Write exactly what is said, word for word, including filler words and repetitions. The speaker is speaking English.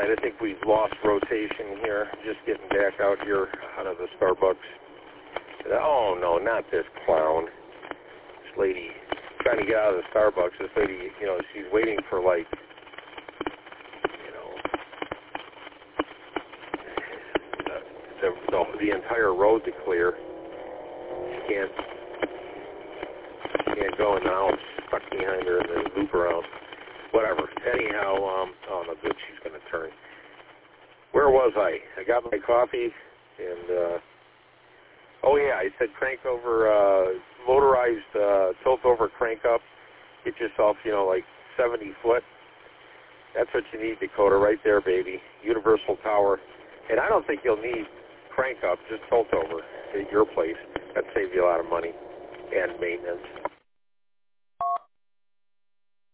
right, I think we've lost rotation here. Just getting back out here out of the Starbucks. Oh, no, not this clown. This lady trying to get out of the Starbucks. This lady, you know, she's waiting for, like, you know, the, the, the entire road to clear. She can't, she can't go, and now I'm stuck behind her in the loop around. Whatever. Anyhow, um, oh, no good, she's going to turn. Where was I? I got my coffee, and, uh, oh, yeah, I said crank over, uh, motorized uh, tilt-over crank up. Get yourself, you know, like seventy foot. That's what you need, Dakota, right there, baby. Universal tower. And I don't think you'll need crank up, just tilt over at your place. That saves you a lot of money and maintenance.